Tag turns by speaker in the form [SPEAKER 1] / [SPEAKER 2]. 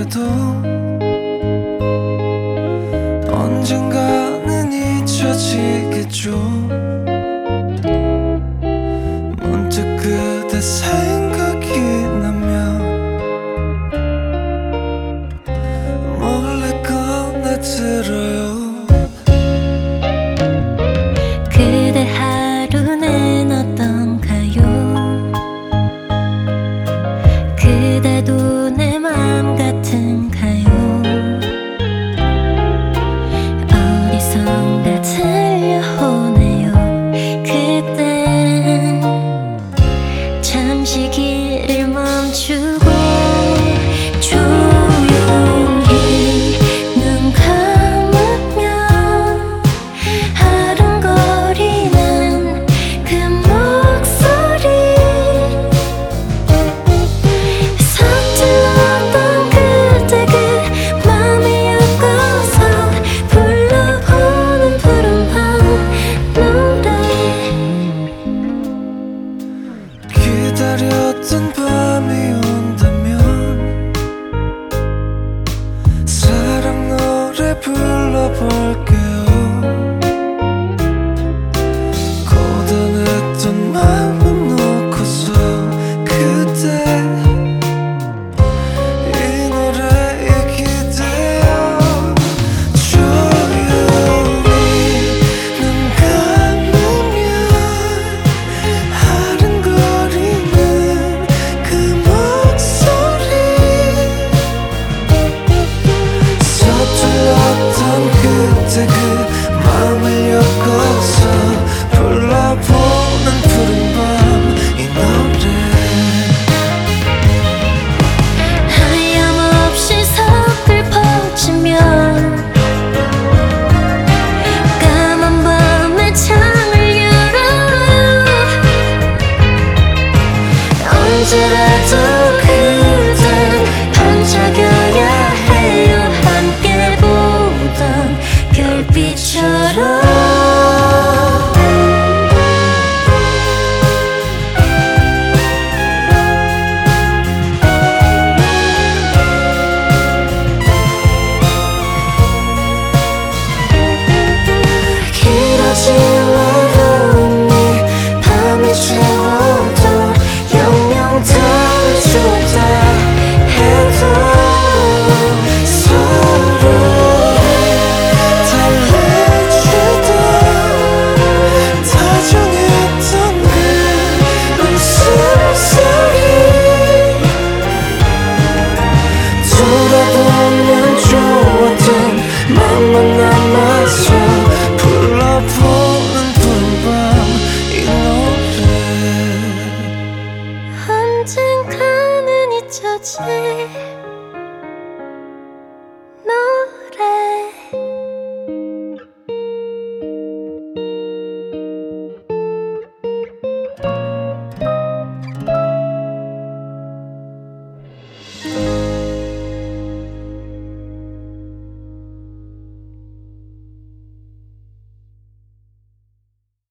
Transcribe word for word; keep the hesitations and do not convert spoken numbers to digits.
[SPEAKER 1] 노래도 언젠가는 잊혀지겠죠. 문득 그대 생각이 나면 몰래 꺼내 들어요.
[SPEAKER 2] 그대 하루는 어떤가요? 그대도 내 맘 같은가요? 어디선가 들려오네요. 그댄 잠시 길을 멈추고 조용히 눈 감으면 아른거리는 그 목소리, 서툴렀던 그때 그 맘이 엮어서 불러보는 푸른 밤 노래.
[SPEAKER 1] 기다렸던 밤이 온다면 사랑 노래 불러볼게요. 고단했던 마음 놓고서 그대 이 노래에 기대어 조용히 눈 감으면 아른거리는 그 목소리, 서툴렀던 그때 그 맘을 엮어서 불러보는 푸른 밤 이 노래.
[SPEAKER 2] 하염없이 섭을 퍼지면 까만 밤의 창을 열어요. 언제라도 그댄 반짝여야 해요. 함께 보던 별빛처럼. 길어진 외로움이 밤이 채워도 영영 닿아주다 해도 서로 달래주던 다정했던 그 웃음소리, 돌아보면 좋았던 맘만 남아서 불러보는 푸른 밤 이 노래. 언젠가는 잊혀질